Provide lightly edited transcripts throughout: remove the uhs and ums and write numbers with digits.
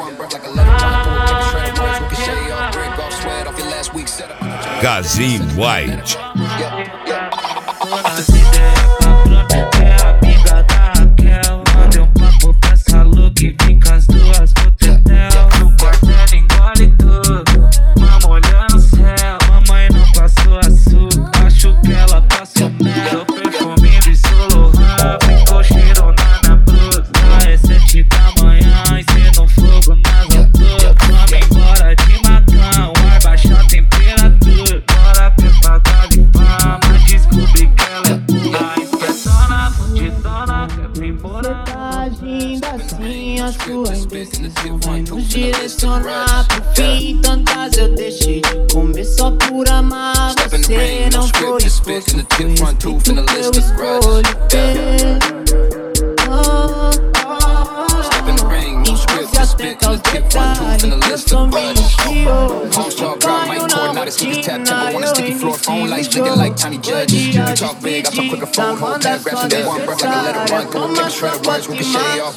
Kazim White. A sua indecisão vai nos direcionar pro fim. Tantas eu deixei de comer só por amar você. Não foi esforço, foi espírito que eu escolho ter. E se atenta aos detalhes, eu sou meio ansioso. Banho na rotina, eu insisto. Da banda só necessária, como a sua Fatima.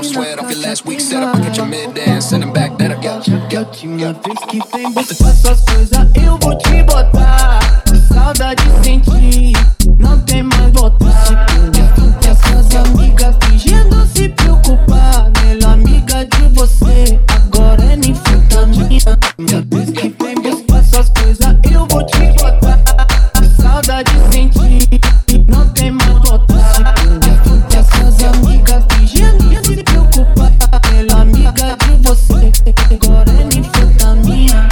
A última vez que vem buscar suas coisas, eu vou te botar. Saudade sentir, não tem mais voltar. E essas amigas fingindo se preocupar. Melhor amiga de você, agora é nem fruta minha. Última vez que vem buscar suas coisas, eu vou te botar. Saudade sentir, não tem mais voltar. E essas amigas fingindo se preocupar. Melhor amiga de você, agora é nem fruta minha.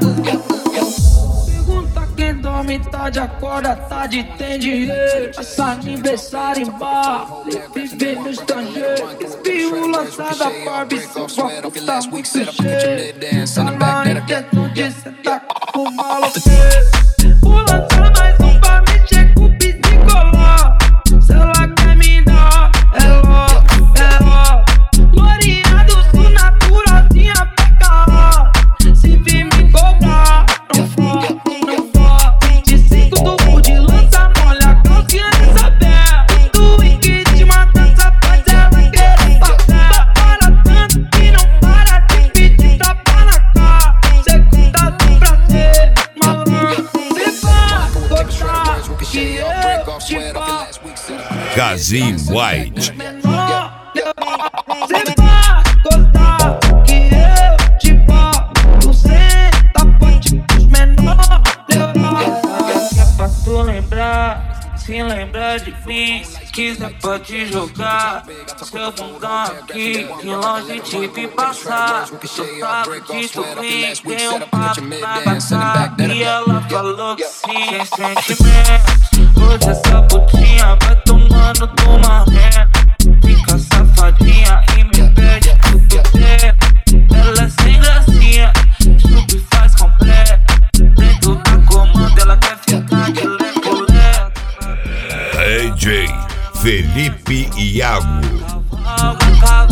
Pergunta quem dorme tarde, acorda tarde, tem dinheiro. Passa aniversário em bar, viver no estrangeiro. Espirro lançada, Barbie, sua foto tá muito cheio. Tá na intenção de sentar com o maloqueiro. Vou lançar mais um pra mexer com o psicoló. Se ela quer me dar, é ó. Glorinha do sul, naturalzinha, pega lá. Se vir me cobrar, não for. 25 do de lança, molha a calcinha nessa pé. Do Ingrid matança, faz ela querer passar. Para tanto que não para de pedir tapa na cara. Segunda do prazer, malandro. Se vai gostar que eu te faço. Kazim White. Cê vai gostar que eu te boto. Cê tá forte pros menores. É pra tu lembrar, se lembrar de mim. Se quiser pode jogar seu bundão aqui, que longe de me passar. Eu tava de subir, tem um papo na batata. E ela falou que sim, sem sentimento. Hoje essa putinha vai tomando toma ré. Fica safadinha e me pede tudo tempo. Ela é sem gracinha, sub faz completo. Dentro da comanda ela quer ficar de leco-leco. AJ Felipe Iago.